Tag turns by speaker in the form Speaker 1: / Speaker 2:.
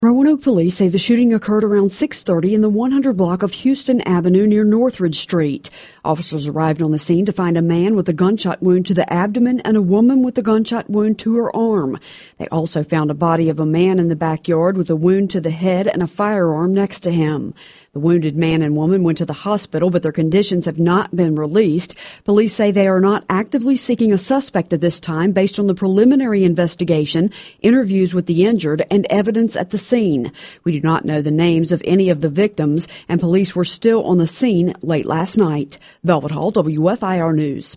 Speaker 1: Roanoke police say the shooting occurred around 6:30 in the 100 block of Houston Avenue near Northridge Street. Officers arrived on the scene to find a man with a gunshot wound to the abdomen and a woman with a gunshot wound to her arm. They also found a body of a man in the backyard with a wound to the head and a firearm next to him. The wounded man and woman went to the hospital, but their conditions have not been released. Police say they are not actively seeking a suspect at this time based on the preliminary investigation, interviews with the injured, and evidence at the scene. We do not know the names of any of the victims, and police were still on the scene late last night. Velvet Hall, WFIR News.